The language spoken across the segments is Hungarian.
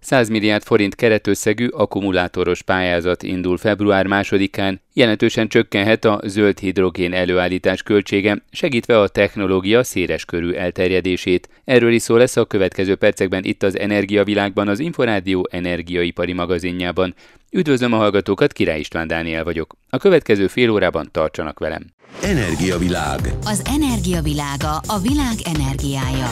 100 milliárd forint keretösszegű akkumulátoros pályázat indul február 2-án, jelentősen csökkenhet a zöld hidrogén előállítás költsége, segítve a technológia széleskörű elterjedését. Erről is szó lesz a következő percekben itt az Energiavilágban, az Inforádió energiaipari magazinjában. Üdvözlöm a hallgatókat, Király István Dániel vagyok. A következő fél órában tartsanak velem. Energiavilág. Az energiavilága, a világ energiája.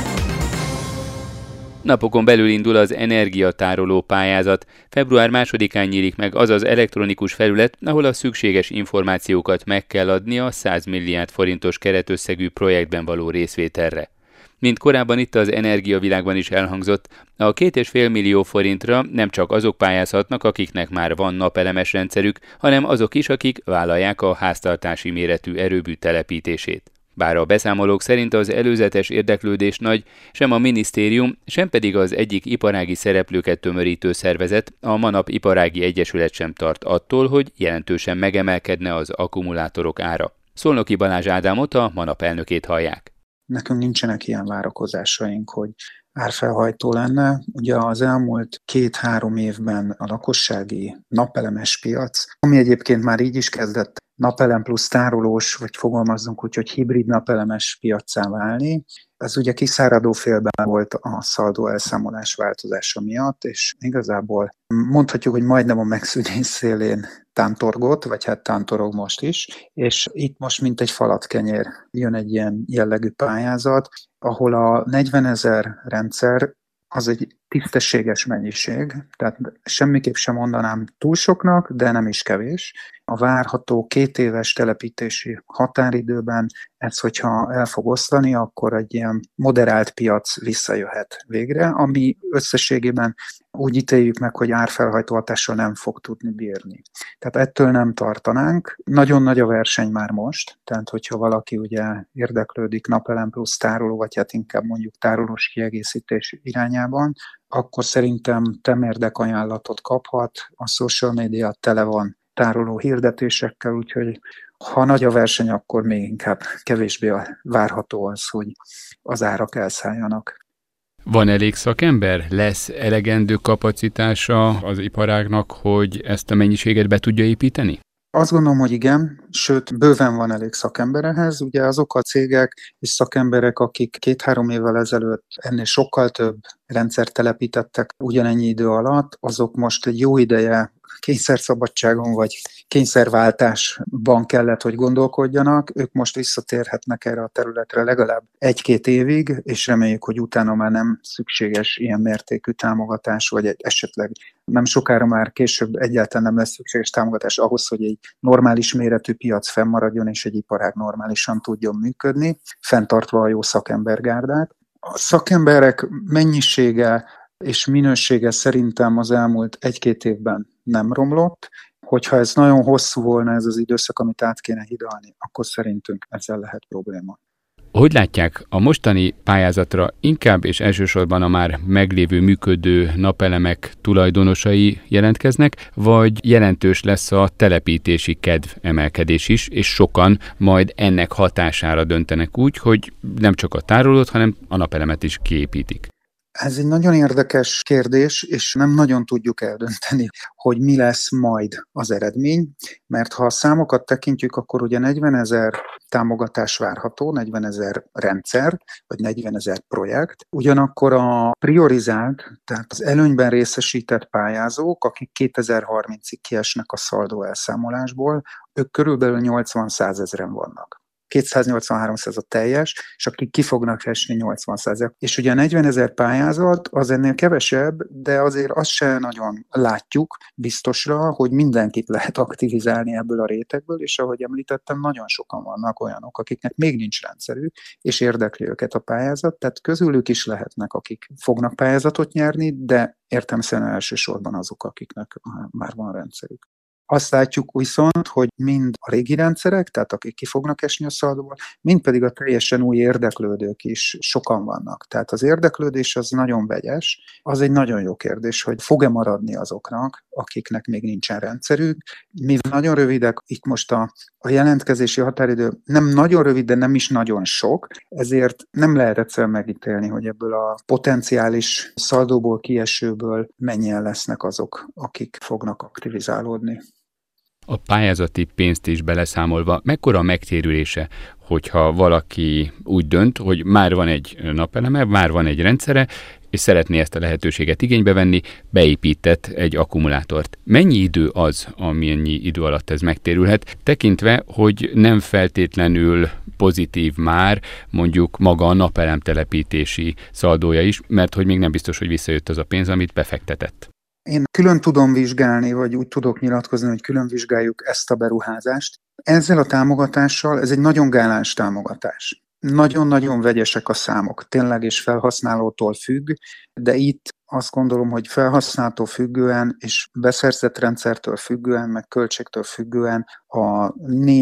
Napokon belül indul az energiatároló pályázat. Február 2-án nyílik meg az az elektronikus felület, ahol a szükséges információkat meg kell adni a 100 milliárd forintos keretösszegű projektben való részvételre. Mint korábban itt az Energiavilágban is elhangzott, a 2,5 millió forintra nem csak azok pályázhatnak, akiknek már van napelemes rendszerük, hanem azok is, akik vállalják a háztartási méretű erőmű telepítését. Bár a beszámolók szerint az előzetes érdeklődés nagy, sem a minisztérium, sem pedig az egyik iparági szereplőket tömörítő szervezet, a Manap Iparági Egyesület sem tart attól, hogy jelentősen megemelkedne az akkumulátorok ára. Szolnoki Balázs Ádámot, a Manap elnökét hallják. Nekünk nincsenek ilyen várakozásaink, hogy árfelhajtó lenne. Ugye az elmúlt 2-3 évben a lakossági napelemes piac, ami egyébként már így is kezdett napelem plusz tárolós, vagy fogalmazzunk úgy, hogy hibrid napelemes piaccá válni. Ez ugye kiszáradó félben volt a szaldó elszámolás változása miatt, és igazából mondhatjuk, hogy majdnem a megszűnés szélén tántorgott, vagy hát tántorog most is, és itt most mint egy falatkenyér jön egy ilyen jellegű pályázat, ahol a 40 000 rendszer az egy tisztességes mennyiség, tehát semmiképp sem mondanám túl soknak, de nem is kevés. A várható 2 éves telepítési határidőben ez, hogyha el fog osztani, akkor egy ilyen moderált piac visszajöhet végre, ami összességében úgy ítéljük meg, hogy árfelhajtó hatással nem fog tudni bírni. Tehát ettől nem tartanánk. Nagyon nagy a verseny már most, tehát hogyha valaki ugye érdeklődik napelem plusz tároló, vagy hát inkább mondjuk tárolós kiegészítés irányában, akkor szerintem temérdek ajánlatot kaphat, a social media tele van tároló hirdetésekkel, úgyhogy ha nagy a verseny, akkor még inkább kevésbé várható az, hogy az árak elszálljanak. Van elég szakember? Lesz elegendő kapacitása az iparágnak, hogy ezt a mennyiséget be tudja építeni? Azt gondolom, hogy igen, sőt, bőven van elég szakember ehhez. Ugye azok a cégek és szakemberek, akik 2-3 évvel ezelőtt ennél sokkal több rendszert telepítettek ugyanennyi idő alatt, azok most egy jó ideje kényszerszabadságon vagy kényszerváltásban kellett, hogy gondolkodjanak. Ők most visszatérhetnek erre a területre legalább 1-2 évig, és reméljük, hogy utána már nem szükséges ilyen mértékű támogatás, vagy esetleg nem sokára már később egyáltalán nem lesz szükséges támogatás ahhoz, hogy egy normális méretű piac fennmaradjon, és egy iparág normálisan tudjon működni, fenntartva a jó szakembergárdát. A szakemberek mennyisége és minősége szerintem az elmúlt 1-2 évben nem romlott. Hogyha ez nagyon hosszú volna ez az időszak, amit át kéne hidalni, akkor szerintünk ezzel lehet probléma. Hogy látják, a mostani pályázatra inkább és elsősorban a már meglévő működő napelemek tulajdonosai jelentkeznek, vagy jelentős lesz a telepítési kedv emelkedés is, és sokan majd ennek hatására döntenek úgy, hogy nem csak a tárolót, hanem a napelemet is kiépítik? Ez egy nagyon érdekes kérdés, és nem nagyon tudjuk eldönteni, hogy mi lesz majd az eredmény, mert ha a számokat tekintjük, akkor ugye 40 000 támogatás várható, 40 000 rendszer, vagy 40 000 projekt. Ugyanakkor a priorizált, tehát az előnyben részesített pályázók, akik 2030-ig kiesnek a szaldó elszámolásból, ők körülbelül 80-100 ezeren vannak. 283 a teljes, és akik ki fognak esni 80%. És ugye a 40 000 pályázat az ennél kevesebb, de azért azt se nagyon látjuk biztosra, hogy mindenkit lehet aktivizálni ebből a rétegből, és ahogy említettem, nagyon sokan vannak olyanok, akiknek még nincs rendszerük, és érdekli őket a pályázat, tehát közülük is lehetnek, akik fognak pályázatot nyerni, de értelemszerűen elsősorban azok, akiknek már van rendszerük. Azt látjuk viszont, hogy mind a régi rendszerek, tehát akik ki fognak esni a szaldóból, mind pedig a teljesen új érdeklődők is sokan vannak. Tehát az érdeklődés az nagyon vegyes. Az egy nagyon jó kérdés, hogy fog-e maradni azoknak akiknek még nincsen rendszerük. Mivel nagyon rövidek, itt most a jelentkezési határidő nem nagyon rövid, de nem is nagyon sok, ezért nem lehet egyszerűen megítélni, hogy ebből a potenciális szaldóból kiesőből mennyien lesznek azok, akik fognak aktivizálódni. A pályázati pénzt is beleszámolva, mekkora a megtérülése, hogyha valaki úgy dönt, hogy már van egy napeleme, már van egy rendszere, és szeretné ezt a lehetőséget igénybe venni, beépített egy akkumulátort. Mennyi idő az, amennyi idő alatt ez megtérülhet, tekintve, hogy nem feltétlenül pozitív már mondjuk maga a napelem telepítési szaldója is, mert hogy még nem biztos, hogy visszajött az a pénz, amit befektetett. Én külön tudom vizsgálni, vagy úgy tudok nyilatkozni, hogy külön vizsgáljuk ezt a beruházást. Ezzel a támogatással, ez egy nagyon gáláns támogatás. Nagyon-nagyon vegyesek a számok, tényleg és felhasználótól függ, de itt azt gondolom, hogy felhasználótól függően és beszerzett rendszertől függően, meg költségtől függően a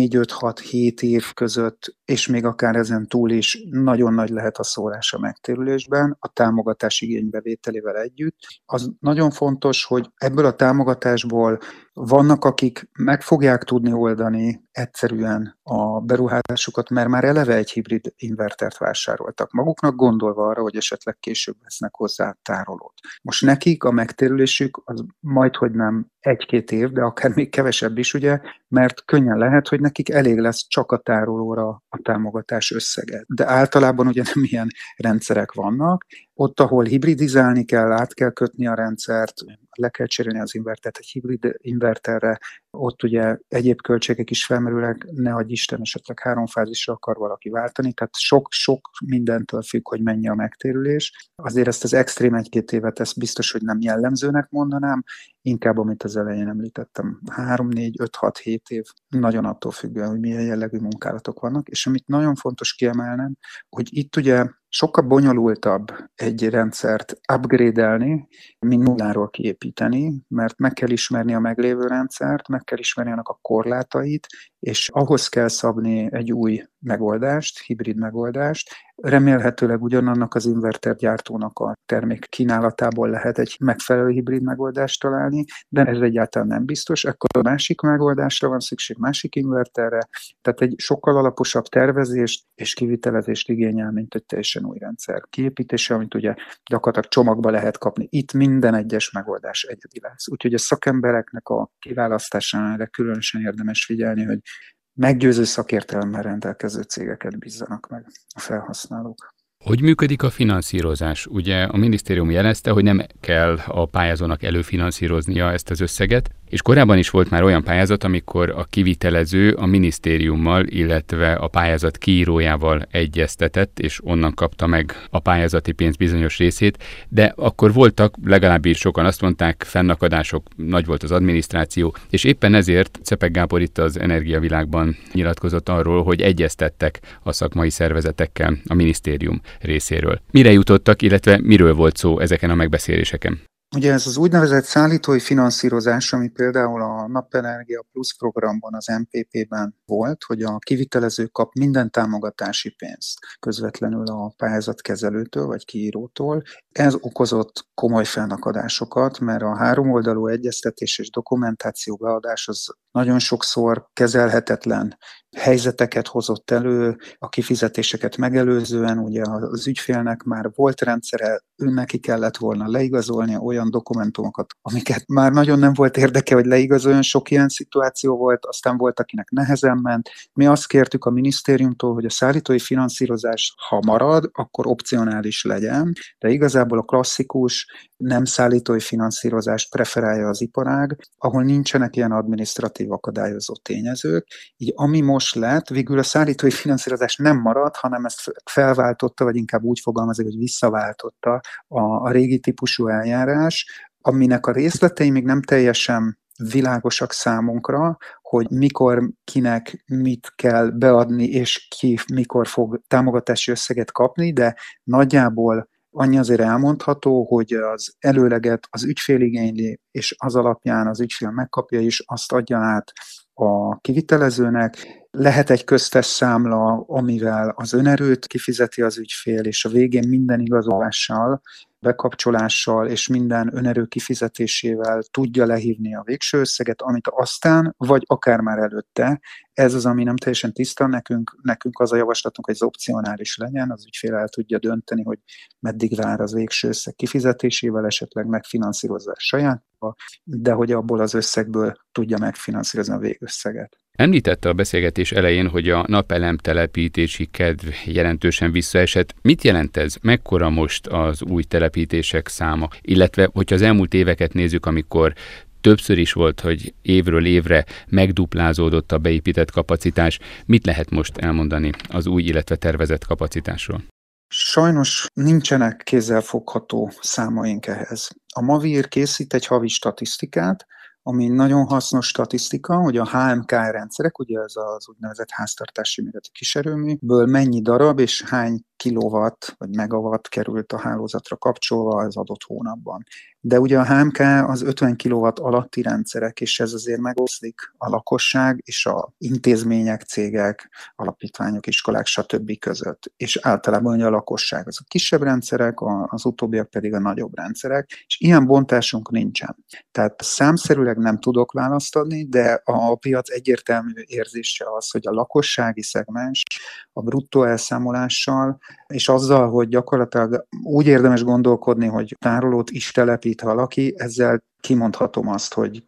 4-5-6-7 év között, és még akár ezen túl is nagyon nagy lehet a szórás a megtérülésben, a támogatás igénybevételével együtt. Az nagyon fontos, hogy ebből a támogatásból vannak, akik meg fogják tudni oldani egyszerűen a beruházásukat, mert már eleve egy hibrid invertert vásároltak maguknak, gondolva arra, hogy esetleg később vesznek hozzá tárolót. Most nekik a megtérülésük az majdhogy nem 1-2 év, de akár még kevesebb is, ugye, mert könnyen lehet, hogy nekik elég lesz csak a tárolóra a támogatás összege. De általában ugye nem ilyen rendszerek vannak. Ott, ahol hibridizálni kell, át kell kötni a rendszert, le kell cserélni az invertert egy hibrid inverterre, ott ugye egyéb költségek is felmerülnek, ne adj Isten, esetleg 3 fázisra akar valaki váltani, tehát sok mindentől függ, hogy mennyi a megtérülés. Azért ezt az extrém 1-2 évet, ezt biztos, hogy nem jellemzőnek mondanám, inkább, amit az elején említettem, 3-4-5-6-7 év, nagyon attól függően, hogy milyen jellegű munkálatok vannak, és amit nagyon fontos kiemelnem, hogy itt ugye sokkal bonyolultabb egy rendszert upgrade-elni, mint nulláról kiépíteni, mert meg kell ismerni a meglévő rendszert, meg kell ismerni annak a korlátait, és ahhoz kell szabni egy új megoldást, hibrid megoldást. Remélhetőleg ugyanannak az invertergyártónak a termék kínálatából lehet egy megfelelő hibrid megoldást találni, de ez egyáltalán nem biztos. Akkor a másik megoldásra van szükség, másik inverterre, tehát egy sokkal alaposabb tervezést és kivitelezést igényel, mint egy teljesen új rendszer kiépítése, amit ugye gyakorlatilag csomagba lehet kapni. Itt minden egyes megoldás egyedi lesz. Úgyhogy a szakembereknek a kiválasztásánál erre különösen érdemes figyelni, hogy meggyőző szakértelemmel rendelkező cégeket bízzanak meg a felhasználók. Hogy működik a finanszírozás? Ugye a minisztérium jelezte, hogy nem kell a pályázónak előfinanszíroznia ezt az összeget, és korábban is volt már olyan pályázat, amikor a kivitelező a minisztériummal, illetve a pályázat kiírójával egyeztetett, és onnan kapta meg a pályázati pénz bizonyos részét, de akkor voltak, legalábbis sokan azt mondták, fennakadások, nagy volt az adminisztráció, és éppen ezért Czepek Gábor itt az Energiavilágban nyilatkozott arról, hogy egyeztettek a szakmai szervezetekkel a minisztérium részéről. Mire jutottak, illetve miről volt szó ezeken a megbeszéléseken? Ugye ez az úgynevezett szállítói finanszírozás, ami például a Napenergia Plus programban, az MPP-ben volt, hogy a kivitelező kap minden támogatási pénzt közvetlenül a pályázatkezelőtől vagy kiírótól. Ez okozott komoly fennakadásokat, mert a háromoldalú egyeztetés és dokumentáció beadás az nagyon sokszor kezelhetetlen helyzeteket hozott elő, a kifizetéseket megelőzően, ugye az ügyfélnek már volt rendszere, neki kellett volna leigazolnia olyan dokumentumokat, amiket már nagyon nem volt érdeke, hogy leigazoljon, sok ilyen szituáció volt, aztán volt, akinek nehezen ment. Mi azt kértük a minisztériumtól, hogy a szállítói finanszírozás, ha marad, akkor opcionális legyen, de igazából a klasszikus, nem szállítói finanszírozást preferálja az iparág, ahol nincsenek ilyen adminisztratív akadályozó tényezők. Így ami most lett, végül a szállítói finanszírozás nem maradt, hanem ezt felváltotta, vagy inkább úgy fogalmazik, hogy visszaváltotta a régi típusú eljárás, aminek a részletei még nem teljesen világosak számunkra, hogy mikor, kinek mit kell beadni, és ki mikor fog támogatási összeget kapni, de nagyjából annyi azért elmondható, hogy az előleget az ügyfél igényli, és az alapján az ügyfél megkapja, és azt adja át a kivitelezőnek. Lehet egy köztes számla, amivel az önerőt kifizeti az ügyfél, és a végén minden igazolással bekapcsolással és minden önerő kifizetésével tudja lehívni a végső összeget, amit aztán, vagy akár már előtte, ez az, ami nem teljesen tiszta, nekünk az a javaslatunk, hogy ez opcionális legyen, az ügyfél el tudja dönteni, hogy meddig vár az végső összeg kifizetésével, esetleg megfinanszírozza a sajátba, de hogy abból az összegből tudja megfinanszírozni a végösszeget. Említette a beszélgetés elején, hogy a napelem telepítési kedv jelentősen visszaesett. Mit jelent ez? Mekkora most az új telepítések száma? Illetve, hogyha az elmúlt éveket nézzük, amikor többször is volt, hogy évről évre megduplázódott a beépített kapacitás, mit lehet most elmondani az új, illetve tervezett kapacitásról? Sajnos nincsenek kézzelfogható számaink ehhez. A Mavir készít egy havi statisztikát, ami nagyon hasznos statisztika, hogy a HMK rendszerek, ugye ez az úgynevezett háztartási méretű kiserőműből mennyi darab és hány kilowatt vagy megawatt került a hálózatra kapcsolva az adott hónapban. De ugye a HMK az 50 kW alatti rendszerek, és ez azért megoszlik a lakosság és a intézmények, cégek, alapítványok, iskolák, stb. Között. És általában ugye a lakosság az a kisebb rendszerek, az utóbbiak pedig a nagyobb rendszerek, és ilyen bontásunk nincsen. Tehát számszerűleg nem tudok választ adni, de a piac egyértelmű érzése az, hogy a lakossági szegmens a bruttó elszámolással, és azzal, hogy gyakorlatilag úgy érdemes gondolkodni, hogy tárolót is telepít valaki, ezzel kimondhatom azt, hogy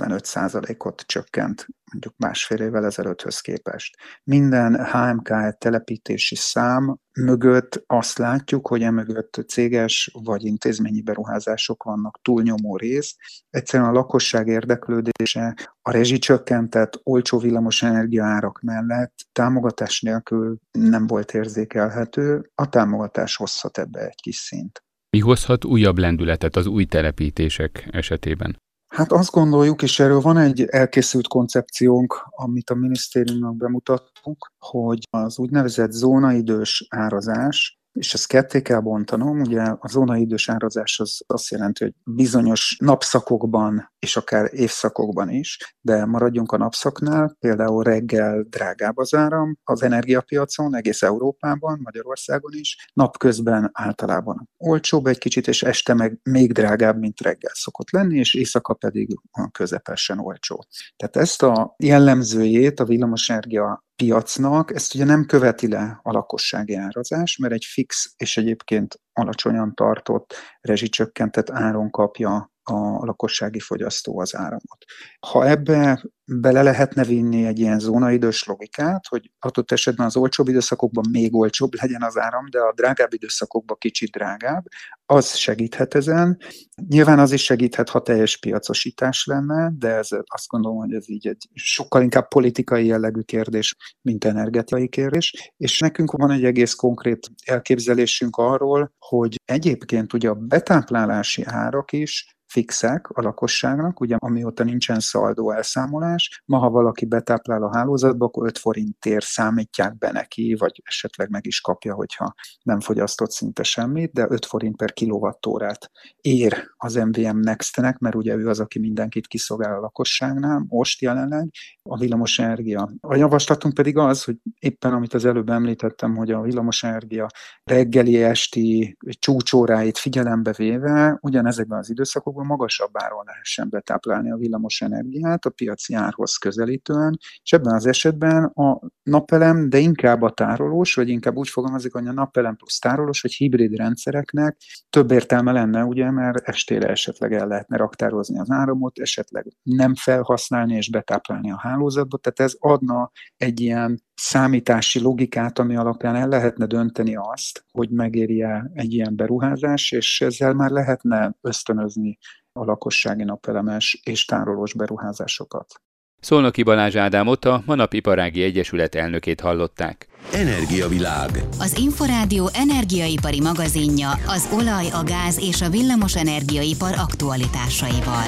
95%-ot csökkent mondjuk másfél évvel ezelőtthöz képest. Minden HMK telepítési szám mögött azt látjuk, hogy emögött céges vagy intézményi beruházások vannak, túlnyomó rész. Egyszerűen a lakosság érdeklődése a rezsicsökkentett, olcsó villamosenergia árak mellett támogatás nélkül nem volt érzékelhető. A támogatás hozhat ebbe egy kis szint. Mi hozhat újabb lendületet az új telepítések esetében? Hát azt gondoljuk, és erről van egy elkészült koncepciónk, amit a minisztériumnak bemutattunk, hogy az úgynevezett zónaidős árazás, és ezt ketté kell bontanom, ugye a zónaidős árazás az azt jelenti, hogy bizonyos napszakokban, és akár évszakokban is, de maradjunk a napszaknál, például reggel drágább az áram az energiapiacon, egész Európában, Magyarországon is, napközben általában olcsóbb egy kicsit, és este meg még drágább, mint reggel szokott lenni, és éjszaka pedig közepesen olcsó. Tehát ezt a jellemzőjét a villamosenergia piacnak, ezt ugye nem követi le a lakossági árazás, mert egy fix és egyébként alacsonyan tartott rezsicsökkentett áron kapja a lakossági fogyasztó az áramot. Ha ebbe bele lehetne vinni egy ilyen zónaidős logikát, hogy adott esetben az olcsóbb időszakokban még olcsóbb legyen az áram, de a drágább időszakokban kicsit drágább, az segíthet ezen. Nyilván az is segíthet, ha teljes piacosítás lenne, de azt gondolom, hogy ez így egy sokkal inkább politikai jellegű kérdés, mint energetikai kérdés. És nekünk van egy egész konkrét elképzelésünk arról, hogy egyébként ugye a betáplálási árak is fixek a lakosságnak, ugye amióta nincsen szaldó elszámolás, ma ha valaki betáplál a hálózatba, akkor 5 forintért számítják be neki, vagy esetleg meg is kapja, hogyha nem fogyasztott szinte semmit, de 5 forint per kilowattórát ér az MVM Next-nek, mert ugye ő az, aki mindenkit kiszolgál a lakosságnál, most jelenleg a villamosenergia. A javaslatunk pedig az, hogy éppen amit az előbb említettem, hogy a villamosenergia reggeli, esti csúcsóráit figyelembe véve ugyanezekben az időszakokban magasabb áron lehessen betáplálni a villamosenergiát a piaci árhoz közelítően, és ebben az esetben a napelem, de inkább a tárolós, vagy inkább úgy fogalmazik, hogy a napelem plusz tárolós, vagy hibrid rendszereknek több értelme lenne, ugye, mert estére esetleg el lehetne raktározni az áramot, esetleg nem felhasználni és betáplálni a hálózatba, tehát ez adna egy ilyen számítási logikát, ami alapján el lehetne dönteni azt, hogy megéri-e egy ilyen beruházás, és ezzel már lehetne ösztönözni a lakossági napelemes és tárolós beruházásokat. Szolnoki Balázs Ádámot, a Manap Iparági Egyesület elnökét hallották. Energiavilág. Az Inforádió energiaipari magazinja az olaj, a gáz és a villamos energiaipar aktualitásaival.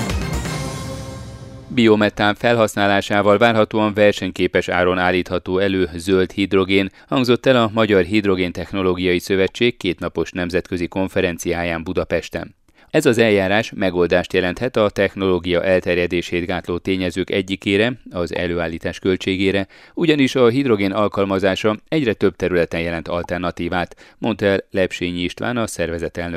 Biometán felhasználásával várhatóan versenyképes áron állítható elő zöld hidrogén, hangzott el a Magyar Hidrogéntechnológiai Szövetség kétnapos nemzetközi konferenciáján Budapesten. Ez az eljárás megoldást jelenthet a technológia elterjedését gátló tényezők egyikére, az előállítás költségére, ugyanis a hidrogén alkalmazása egyre több területen jelent alternatívát, mondta el Lepsényi István, a szervezet elnöke.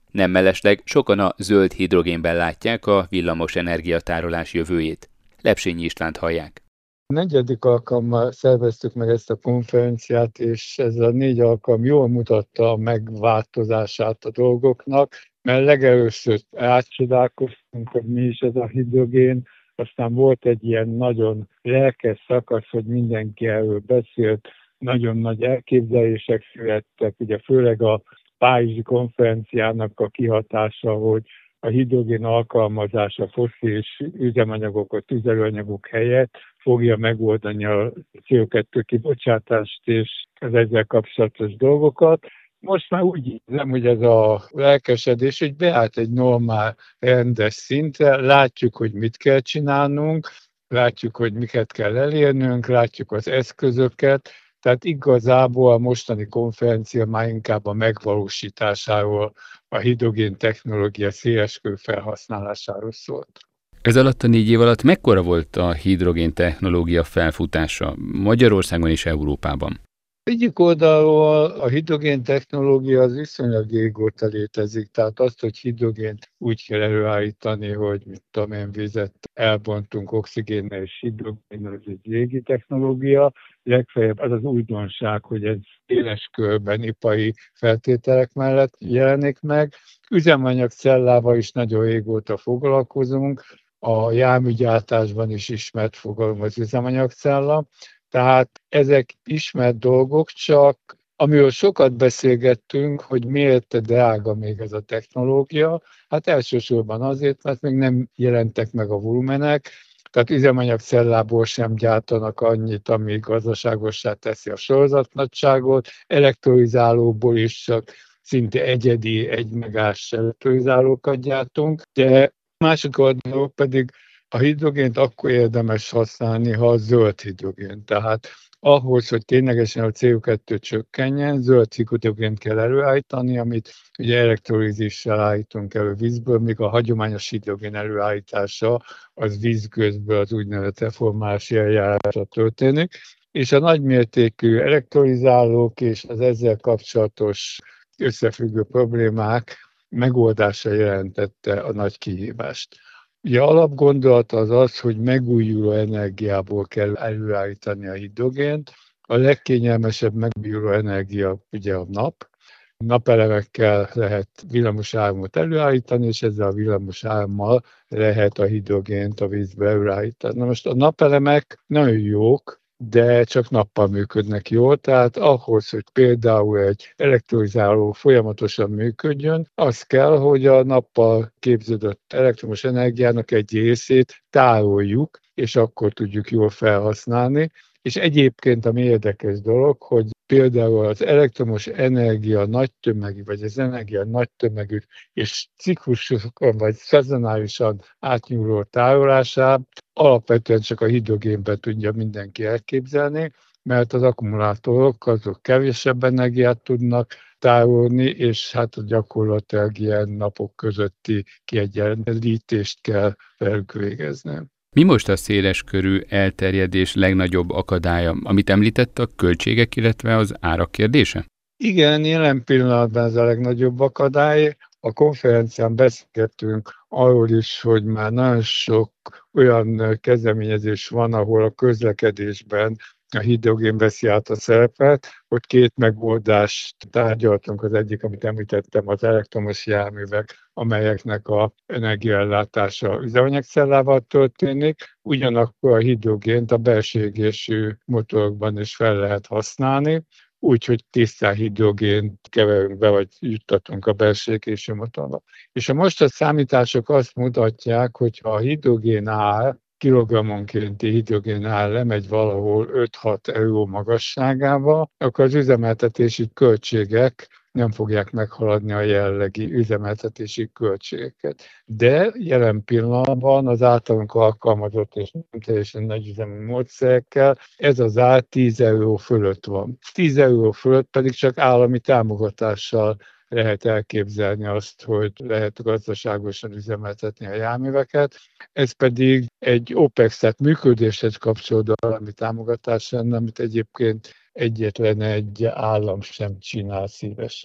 Nem mellesleg sokan a zöld hidrogénben látják a villamos energiatárolás jövőjét. Lepsényi Istvánt hallják. A 4. alkalommal szerveztük meg ezt a konferenciát, és ez a 4 alkalom jól mutatta a megváltozását a dolgoknak, mert legelőször átcsodálkoztunk, hogy mi is ez a hidrogén, aztán volt egy ilyen nagyon lelkes szakasz, hogy mindenki erről beszélt, nagyon nagy elképzelések születtek, ugye főleg a Párizsi konferenciának a kihatása, hogy a hidrogén alkalmazása fosszilis üzemanyagokat, tüzelőanyagok helyett fogja megoldani a CO2 kibocsátást és az ezzel kapcsolatos dolgokat. Most már úgy érzem, hogy ez a lelkesedés, hogy beállt egy normál, rendes szintre, látjuk, hogy mit kell csinálnunk, látjuk, hogy miket kell elérnünk, látjuk az eszközöket, tehát igazából a mostani konferencia már inkább a megvalósításáról, a hidrogén technológia széleskörű felhasználásáról szólt. Ez alatt a 4 év alatt mekkora volt a hidrogén technológia felfutása Magyarországon és Európában? Egyik oldalról a hidrogén technológia az viszonylag régóta létezik, tehát azt, hogy hidrogént úgy kell előállítani, hogy vizet elbontunk oxigénnel és hidrogénnel, ez egy régi technológia. Legfeljebb az az újdonság, hogy ez éles körben ipari feltételek mellett jelenik meg. Üzemanyagcellával is nagyon régóta foglalkozunk, a járműgyártásban is ismert fogalom az üzemanyagcella. Tehát ezek ismert dolgok, csak amiről sokat beszélgettünk, hogy miért drága még ez a technológia, hát elsősorban azért, mert még nem jelentek meg a volumenek, tehát üzemanyagcellából sem gyártanak annyit, ami gazdaságossá teszi a sorozatnagyságot, elektrolizálóból is csak szinte egyedi, 1 megás elektrolizálókat gyártunk, de másik oldalról pedig a hidrogént akkor érdemes használni, ha a zöld hidrogén. Tehát ahhoz, hogy ténylegesen a CO2 csökkenjen, zöld hidrogént kell előállítani, amit ugye elektrolízissel állítunk elő vízből, míg a hagyományos hidrogén előállítása az vízgőzből az úgynevezett reformálási eljárásra történik, és a nagymértékű elektrolizálók és az ezzel kapcsolatos összefüggő problémák megoldása jelentette a nagy kihívást. Ugye alapgondolata az az, hogy megújuló energiából kell előállítani a hidrogént. A legkényelmesebb megújuló energia ugye a nap. Napelemekkel lehet villamosáramot előállítani, és ezzel a villamosárammal lehet a hidrogént a vízbe előállítani. Na most a napelemek nagyon jók, de csak nappal működnek jól, tehát ahhoz, hogy például egy elektrolizáló folyamatosan működjön, az kell, hogy a nappal képződött elektromos energiának egy részét tároljuk, és akkor tudjuk jól felhasználni. És egyébként ami érdekes dolog, hogy például az elektromos energia nagy tömegű, vagy az energia nagy tömegű és ciklusokon vagy szezonálisan átnyúló tárolását alapvetően csak a hidrogénben tudja mindenki elképzelni, mert az akkumulátorok azok kevesebb energiát tudnak tárolni, és hát gyakorlatilag ilyen napok közötti kiegyenlítést kell velük végezni. Mi most a széleskörű elterjedés legnagyobb akadálya, amit említett, a költségek, illetve az árak kérdése? Igen, jelen pillanatban ez a legnagyobb akadály. A konferencián beszélgettünk arról is, hogy már nagyon sok olyan kezdeményezés van, ahol a közlekedésben a hidrogén veszi át a szerepet, hogy 2 megoldást tárgyaltunk. Az egyik, amit említettem, az elektromos járművek, amelyeknek a energiaellátása üzemanyagcellával történik, ugyanakkor a hidrogént a belső égésű motorokban is fel lehet használni, úgyhogy tisztán hidrogént keverünk be, vagy juttatunk a belső égésű motorba. És a mostani számítások azt mutatják, hogy ha a hidrogén ár, kilogrammonkénti hidrogén ár lemegy valahol 5-6 euró magasságába, akkor az üzemeltetési költségek nem fogják meghaladni a jelenlegi üzemeltetési költségeket. De jelen pillanatban az általunk alkalmazott és nem teljesen nagyüzemű módszerekkel ez az ár 10 euró fölött van. 10 euró fölött pedig csak állami támogatással lehet elképzelni azt, hogy lehet gazdaságosan üzemeltetni a járműveket. Ez pedig egy OPEX, tehát működéshez kapcsolódó állami támogatás lenne, amit egyébként egyetlen egy állam sem csinál szívesen.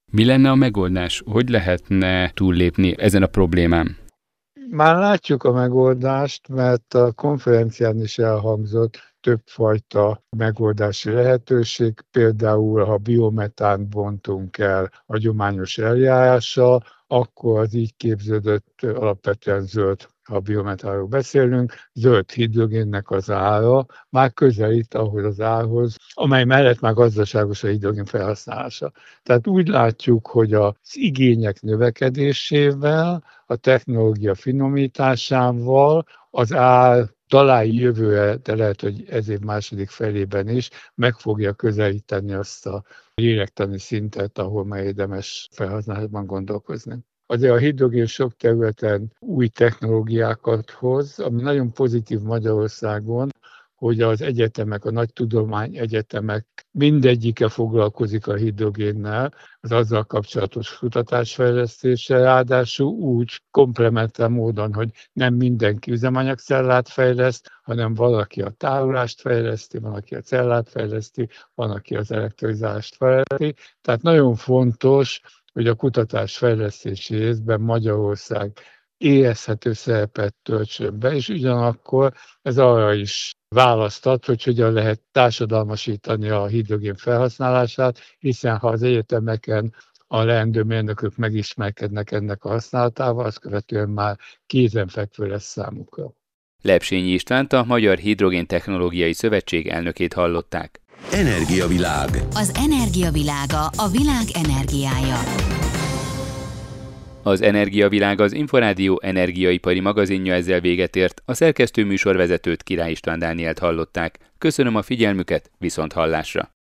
Mi lenne a megoldás? Hogy lehetne túllépni ezen a problémán? Már látjuk a megoldást, mert a konferencián is elhangzott többfajta megoldási lehetőség, például ha biometánt bontunk el hagyományos eljárással, akkor az így képződött alapvetően zöld, ha biometánról beszélünk, zöld hidrogénnek az ára már közelít ahhoz az árhoz, amely mellett már gazdaságos a hidrogén felhasználása. Tehát úgy látjuk, hogy az igények növekedésével, a technológia finomításával, az ár talán jövőre, de lehet, hogy ez év második felében is meg fogja közelíteni azt a lélektani szintet, ahol már érdemes felhasználásban gondolkozni. Azért a hidrogén sok területen új technológiákat hoz, ami nagyon pozitív Magyarországon, hogy az egyetemek, a nagy tudományegyetemek mindegyike foglalkozik a hidrogénnel, az azzal kapcsolatos kutatásfejlesztéssel, ráadásul úgy komplementer módon, hogy nem mindenki üzemanyagcellát fejleszt, hanem valaki a tárolást fejleszti, van, aki a cellát fejleszti, van, aki az elektrolizálást fejleszti. Tehát nagyon fontos, hogy a kutatásfejlesztési részben Magyarország érezhető szerepet töltsön be, és ugyanakkor ez arra is választat, hogy hogyan lehet társadalmasítani a hidrogén felhasználását, hiszen ha az egyetemeken a leendő mérnökök megismerkednek ennek a használatával, az követően már kézenfekvő lesz számukra. Lepsényi Istvánt, a Magyar Hidrogéntechnológiai Szövetség elnökét hallották. Energiavilág. Az energiavilága, a világ energiája. Az Energiavilág, az Inforádió energiaipari magazinja ezzel véget ért. A szerkesztő műsorvezetőt, Király István Dánielt hallották. Köszönöm a figyelmüket, viszonthallásra!